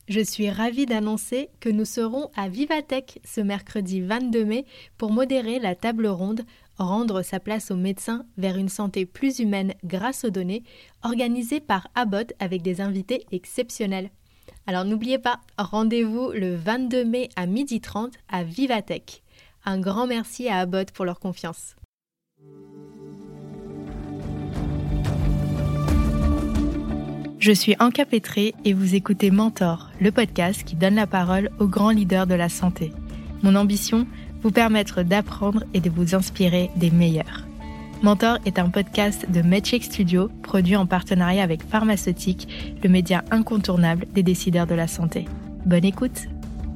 Je suis ravie d'annoncer que nous serons à Vivatech ce mercredi 22 mai pour modérer la table ronde « Rendre sa place aux médecins vers une santé plus humaine grâce aux données » organisée par Abbott avec des invités exceptionnels. Alors n'oubliez pas, rendez-vous le 22 mai à 12h30 à Vivatech. Un grand merci à Abbott pour leur confiance. Je suis Anka Pétré et vous écoutez Mentor, le podcast qui donne la parole aux grands leaders de la santé. Mon ambition, vous permettre d'apprendre et de vous inspirer des meilleurs. Mentor est un podcast de MedShake Studio, produit en partenariat avec Pharmaceutique, le média incontournable des décideurs de la santé. Bonne écoute.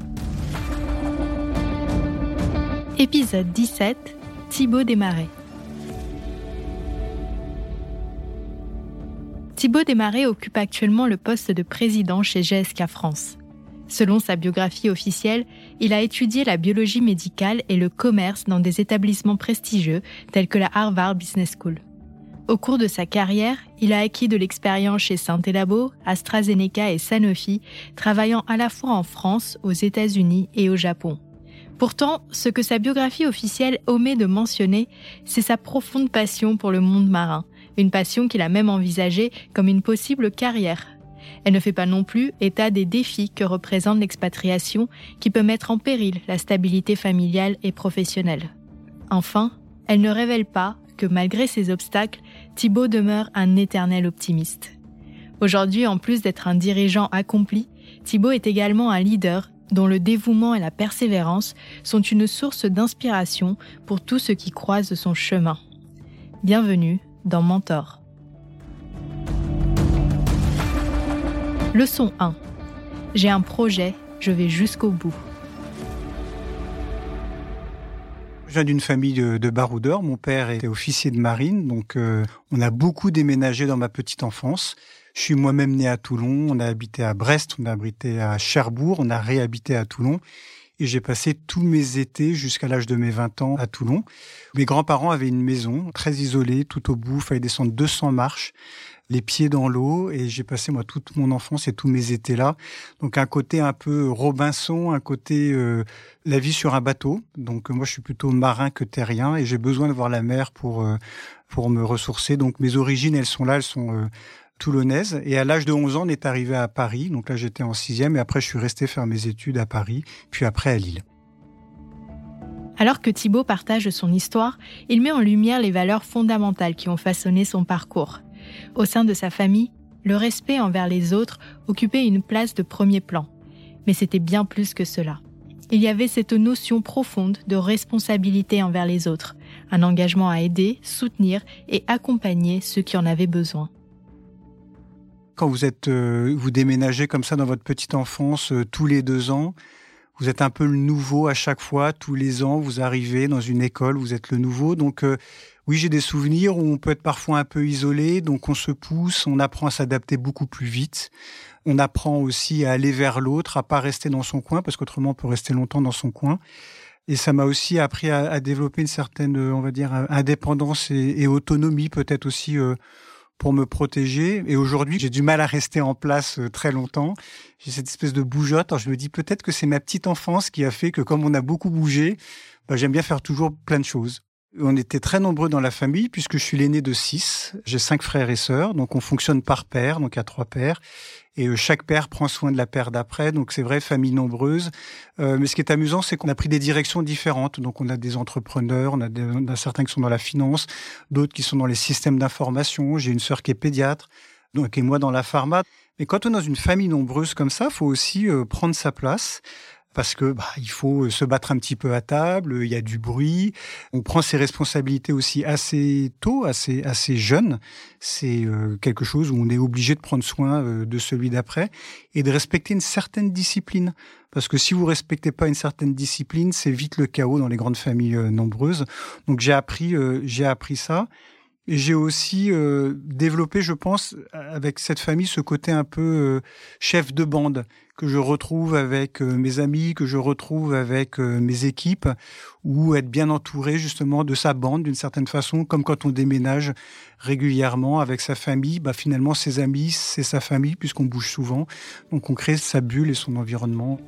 Épisode 17, Thibaut Desmarais. Thibaut Desmarais occupe actuellement le poste de président chez GSK France. Selon sa biographie officielle, il a étudié la biologie médicale et le commerce dans des établissements prestigieux tels que la Harvard Business School. Au cours de sa carrière, il a acquis de l'expérience chez Syntelabo, AstraZeneca et Sanofi, travaillant à la fois en France, aux États-Unis et au Japon. Pourtant, ce que sa biographie officielle omet de mentionner, c'est sa profonde passion pour le monde marin, une passion qu'il a même envisagée comme une possible carrière. Elle ne fait pas non plus état des défis que représente l'expatriation qui peut mettre en péril la stabilité familiale et professionnelle. Enfin, elle ne révèle pas que malgré ces obstacles, Thibaut demeure un éternel optimiste. Aujourd'hui, en plus d'être un dirigeant accompli, Thibaut est également un leader dont le dévouement et la persévérance sont une source d'inspiration pour tous ceux qui croisent son chemin. Bienvenue dans Mentor. Leçon 1. J'ai un projet, je vais jusqu'au bout. Je viens d'une famille de baroudeurs. Mon père était officier de marine, donc on a beaucoup déménagé dans ma petite enfance. Je suis moi-même né à Toulon, on a habité à Brest, on a habité à Cherbourg, on a réhabité à Toulon. Et j'ai passé tous mes étés jusqu'à l'âge de mes 20 ans à Toulon. Mes grands-parents avaient une maison très isolée, tout au bout, il fallait descendre 200 marches, les pieds dans l'eau, et j'ai passé moi toute mon enfance et tous mes étés là. Donc un côté un peu Robinson, un côté la vie sur un bateau. Donc moi je suis plutôt marin que terrien et j'ai besoin de voir la mer pour me ressourcer. Donc mes origines elles sont toulonnaise. Et à l'âge de 11 ans, on est arrivé à Paris. Donc là, j'étais en 6e et après, je suis resté faire mes études à Paris, puis après à Lille. Alors que Thibaut partage son histoire, il met en lumière les valeurs fondamentales qui ont façonné son parcours. Au sein de sa famille, le respect envers les autres occupait une place de premier plan. Mais c'était bien plus que cela. Il y avait cette notion profonde de responsabilité envers les autres, un engagement à aider, soutenir et accompagner ceux qui en avaient besoin. Quand vous déménagez comme ça dans votre petite enfance tous les 2 ans, vous êtes un peu le nouveau à chaque fois. Tous les ans, vous arrivez dans une école, vous êtes le nouveau. Donc oui, j'ai des souvenirs où on peut être parfois un peu isolé. Donc on se pousse, on apprend à s'adapter beaucoup plus vite. On apprend aussi à aller vers l'autre, à pas rester dans son coin, parce qu'autrement on peut rester longtemps dans son coin. Et ça m'a aussi appris à développer une certaine, on va dire, indépendance et autonomie, peut-être aussi pour me protéger. Et aujourd'hui, j'ai du mal à rester en place très longtemps. J'ai cette espèce de bougeotte. Alors je me dis peut-être que c'est ma petite enfance qui a fait que comme on a beaucoup bougé, j'aime bien faire toujours plein de choses. On était très nombreux dans la famille puisque je suis l'aîné de 6. J'ai 5 frères et sœurs, donc on fonctionne par paire, donc il y a 3 paires. Et chaque père prend soin de la paire d'après, donc c'est vrai, famille nombreuse. Mais ce qui est amusant, c'est qu'on a pris des directions différentes. Donc on a des entrepreneurs, on a certains qui sont dans la finance, d'autres qui sont dans les systèmes d'information. J'ai une sœur qui est pédiatre, donc et moi dans la pharma. Mais quand on est dans une famille nombreuse comme ça, il faut aussi prendre sa place. Parce que il faut se battre un petit peu à table, il y a du bruit. On prend ses responsabilités aussi assez tôt, assez jeune. C'est quelque chose où on est obligé de prendre soin de celui d'après et de respecter une certaine discipline. Parce que si vous respectez pas une certaine discipline, c'est vite le chaos dans les grandes familles nombreuses. Donc j'ai appris ça. Et j'ai aussi développé, je pense, avec cette famille, ce côté un peu chef de bande que je retrouve avec mes amis, que je retrouve avec mes équipes, ou être bien entouré justement de sa bande d'une certaine façon, comme quand on déménage régulièrement avec sa famille, finalement ses amis, c'est sa famille puisqu'on bouge souvent, donc on crée sa bulle et son environnement.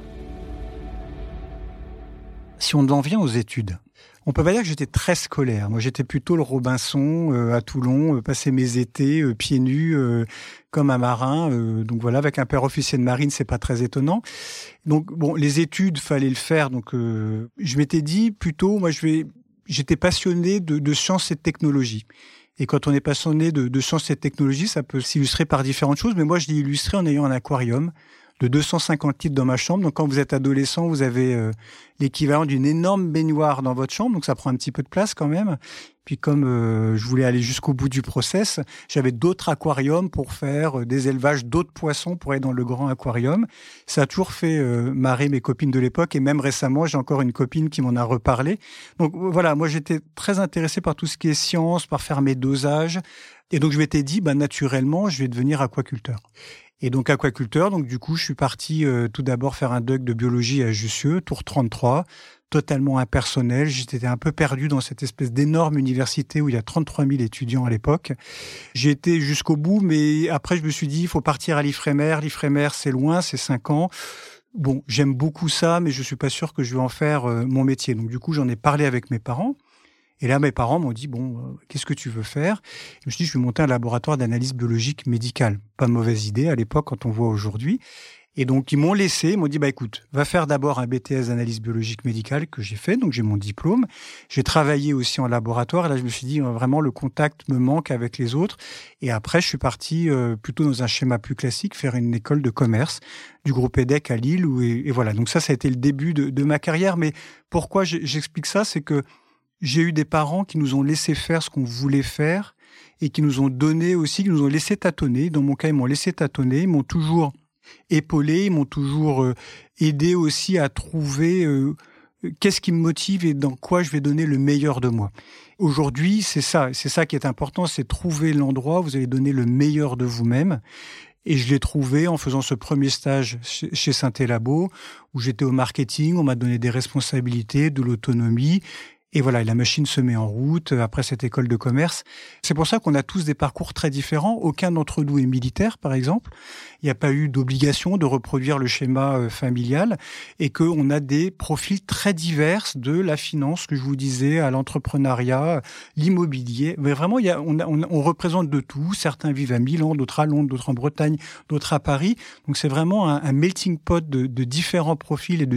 Si on en vient aux études, on peut pas dire que j'étais très scolaire. Moi, j'étais plutôt le Robinson à Toulon, passer mes étés pieds nus comme un marin. Donc voilà, avec un père officier de marine, c'est pas très étonnant. Donc bon, les études, fallait le faire. Donc je m'étais dit plutôt, j'étais passionné de sciences et de technologie. Et quand on est passionné de sciences et de technologie, ça peut s'illustrer par différentes choses. Mais moi, je l'ai illustré en ayant un aquarium de 250 litres dans ma chambre. Donc, quand vous êtes adolescent, vous avez l'équivalent d'une énorme baignoire dans votre chambre. Donc, ça prend un petit peu de place quand même. Puis, comme je voulais aller jusqu'au bout du process, j'avais d'autres aquariums pour faire des élevages d'autres poissons pour aller dans le grand aquarium. Ça a toujours fait marrer mes copines de l'époque. Et même récemment, j'ai encore une copine qui m'en a reparlé. Donc, voilà, moi, j'étais très intéressé par tout ce qui est science, par faire mes dosages. Et donc, je m'étais dit, naturellement, je vais devenir aquaculteur. Et donc, aquaculteur, donc du coup, je suis parti tout d'abord faire un doc de biologie à Jussieu, Tour 33, totalement impersonnel. J'étais un peu perdu dans cette espèce d'énorme université où il y a 33 000 étudiants à l'époque. J'ai été jusqu'au bout, mais après, je me suis dit, il faut partir à l'Ifremer. L'Ifremer, c'est loin, c'est 5 ans. Bon, j'aime beaucoup ça, mais je ne suis pas sûr que je vais en faire mon métier. Donc, du coup, j'en ai parlé avec mes parents. Et là, mes parents m'ont dit, qu'est-ce que tu veux faire ? Je me suis dit, je vais monter un laboratoire d'analyse biologique médicale. Pas de mauvaise idée à l'époque, quand on voit aujourd'hui. Et donc, ils m'ont dit, écoute, va faire d'abord un BTS d'analyse biologique médicale que j'ai fait. Donc, j'ai mon diplôme. J'ai travaillé aussi en laboratoire. Et là, je me suis dit, vraiment, le contact me manque avec les autres. Et après, je suis parti plutôt dans un schéma plus classique, faire une école de commerce du groupe EDEC à Lille. Et voilà. Donc, ça a été le début de ma carrière. Mais pourquoi j'explique ça ? C'est que j'ai eu des parents qui nous ont laissé faire ce qu'on voulait faire et qui nous ont donné aussi, qui nous ont laissé tâtonner. Dans mon cas, ils m'ont laissé tâtonner, ils m'ont toujours épaulé, ils m'ont toujours aidé aussi à trouver qu'est-ce qui me motive et dans quoi je vais donner le meilleur de moi. Aujourd'hui, c'est ça qui est important, c'est trouver l'endroit où vous allez donner le meilleur de vous-même. Et je l'ai trouvé en faisant ce premier stage chez Synthé Labo, où j'étais au marketing, on m'a donné des responsabilités, de l'autonomie. Et voilà, la machine se met en route après cette école de commerce. C'est pour ça qu'on a tous des parcours très différents. Aucun d'entre nous est militaire, par exemple. Il n'y a pas eu d'obligation de reproduire le schéma familial et qu'on a des profils très divers de la finance, que je vous disais, à l'entrepreneuriat, l'immobilier. Mais vraiment, on représente de tout. Certains vivent à Milan, d'autres à Londres, d'autres en Bretagne, d'autres à Paris. Donc, c'est vraiment un melting pot de différents profils et de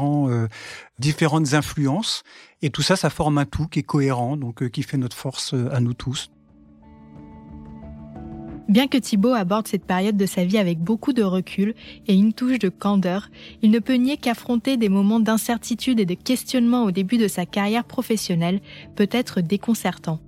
différentes influences. Et tout ça, ça forme un tout qui est cohérent, donc qui fait notre force à nous tous. Bien que Thibaut aborde cette période de sa vie avec beaucoup de recul et une touche de candeur, il ne peut nier qu'affronter des moments d'incertitude et de questionnement au début de sa carrière professionnelle peut être déconcertant.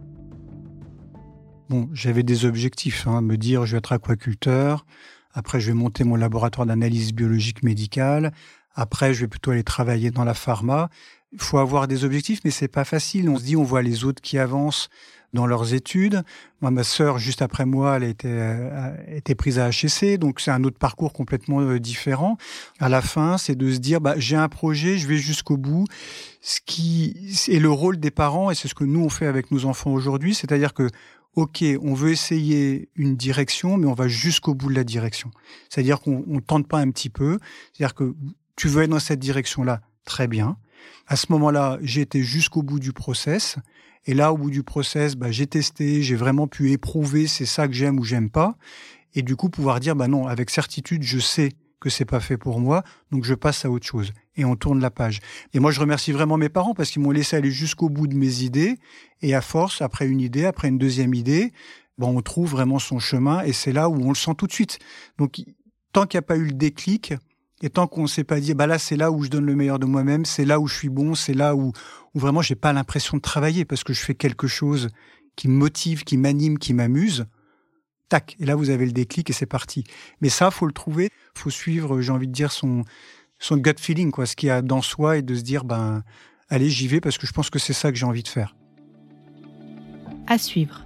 Bon, j'avais des objectifs, me dire je vais être aquaculteur, après je vais monter mon laboratoire d'analyse biologique médicale, après je vais plutôt aller travailler dans la pharma. Il faut avoir des objectifs, mais c'est pas facile. On se dit, on voit les autres qui avancent dans leurs études. Moi, ma sœur, juste après moi, elle a été prise à HEC, donc c'est un autre parcours complètement différent. À la fin, c'est de se dire, j'ai un projet, je vais jusqu'au bout. Ce qui est le rôle des parents, et c'est ce que nous on fait avec nos enfants aujourd'hui, c'est-à-dire que OK, on veut essayer une direction, mais on va jusqu'au bout de la direction. C'est-à-dire qu'on ne tente pas un petit peu. C'est-à-dire que tu veux être dans cette direction-là, très bien. À ce moment-là, j'ai été jusqu'au bout du process. Et là, au bout du process, j'ai testé, j'ai vraiment pu éprouver c'est ça que j'aime ou j'aime pas. Et du coup, pouvoir dire, non, avec certitude, je sais que c'est pas fait pour moi, donc je passe à autre chose. Et on tourne la page. Et moi, je remercie vraiment mes parents parce qu'ils m'ont laissé aller jusqu'au bout de mes idées. Et à force, après une idée, après une deuxième idée, on trouve vraiment son chemin. Et c'est là où on le sent tout de suite. Donc, tant qu'il n'y a pas eu le déclic, et tant qu'on ne s'est pas dit, là, c'est là où je donne le meilleur de moi-même, c'est là où je suis bon, c'est là où vraiment j'ai pas l'impression de travailler parce que je fais quelque chose qui me motive, qui m'anime, qui m'amuse. Tac. Et là, vous avez le déclic et c'est parti. Mais ça, faut le trouver. Faut suivre, j'ai envie de dire, son gut feeling, ce qu'il y a dans soi et de se dire, allez, j'y vais parce que je pense que c'est ça que j'ai envie de faire. À suivre.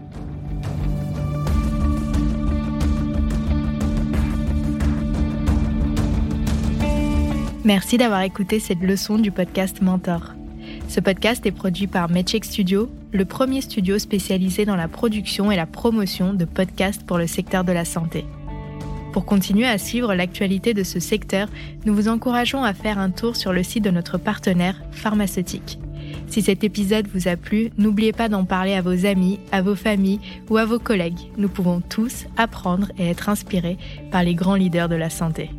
Merci d'avoir écouté cette leçon du podcast Mentor. Ce podcast est produit par MedCheck Studio, le premier studio spécialisé dans la production et la promotion de podcasts pour le secteur de la santé. Pour continuer à suivre l'actualité de ce secteur, nous vous encourageons à faire un tour sur le site de notre partenaire pharmaceutique. Si cet épisode vous a plu, n'oubliez pas d'en parler à vos amis, à vos familles ou à vos collègues. Nous pouvons tous apprendre et être inspirés par les grands leaders de la santé.